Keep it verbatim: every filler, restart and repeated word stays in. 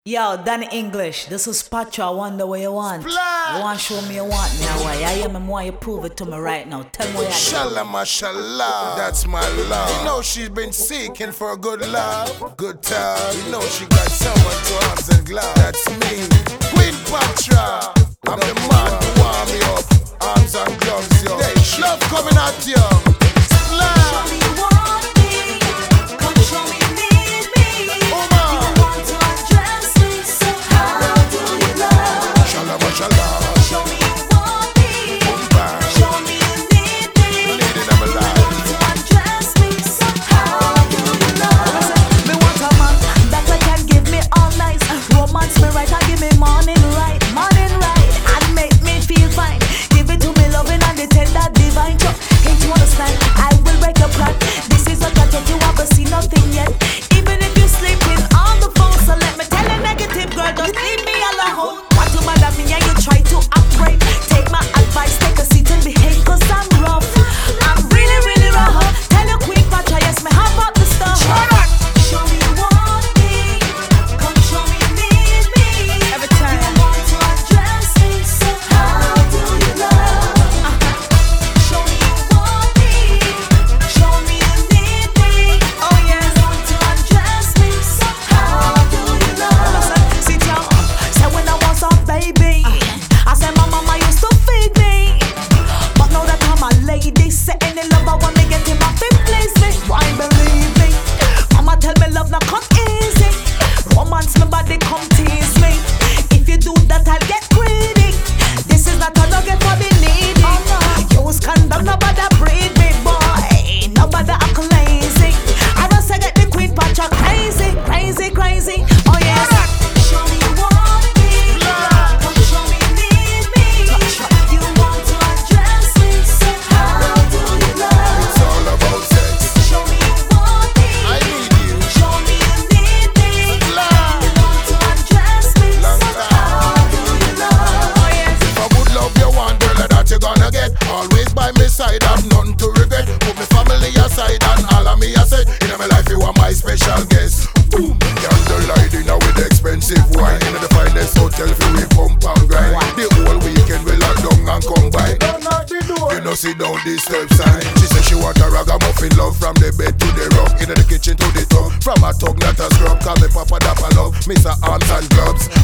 Yo, Danny English, this is Patra. I wonder what you want. Splash. You want to show me you want me? Why? I am and why you prove it to me right now. Tell me what you Shallah, mashallah, that's my love. You know she's been seeking for a good love, good time. You know she got someone to arms and gloves. That's me, Queen Patra. I'm the man to warm me up, arms and gloves, yo. Hey, love coming at you. Splash. Show me you want me. Show me you need me. Needing them alive. You need to undress me. So how do you love? Me want a man that I can give me all night, romance me right and give me morning right, morning right, and make me feel fine. Give it to me loving and the tender divine. Can't you understand? I will break your plan. This is what I take you up, but see nothing yet. Even if you're sleeping on the phone, so let me tell you negative girl, don't leave me alone. What you mad at me and you try to operate? Take my advice, take a seat and behave, cause I'm rough. I'm really, really rough. Tell your Queen Patra, yes, me have up the stuff. Show me you want me. Come show me you need me. Every time. You want to undress me. So how do you love? Show me you want me. Show me you need me. Oh yeah. You want to undress me. So how do you love? Sit down. Say when I was a baby, I said my mama used to feed me. But now that I'm a lady, say any love I want me get him off and please me. Why believe me? Mama tell me love not come easy. Romance me body come tease me. If you do that I'll get greedy. This is not a nugget for the needy. Use condom, nobody breed me, boy. Nobody act lazy. I don't say get the Queen Patra crazy, crazy, crazy. Oh yes. Show me you want me. Come show me you need me. You want to undress me. So how do you love? It's all about sex. Show me you want me. I need you. Show me you need me. You want to undress me. Long So time. how do you love? Oh yes. If I would love you one girl that you gonna get. Always by my side, I've none to regret. Put my family aside and all of me aside. In my life you are my special guest. Boom, candlelight dinner with expensive wine. In the finest hotel for we pump and grind. The whole weekend we lock down and come by. You know see down this step sign. She said she want a ragamuffin love from the bed to the rug. In the kitchen to the tub. From a tug not a scrub. Call me Papa Dapper love. Mister Arms and Gloves.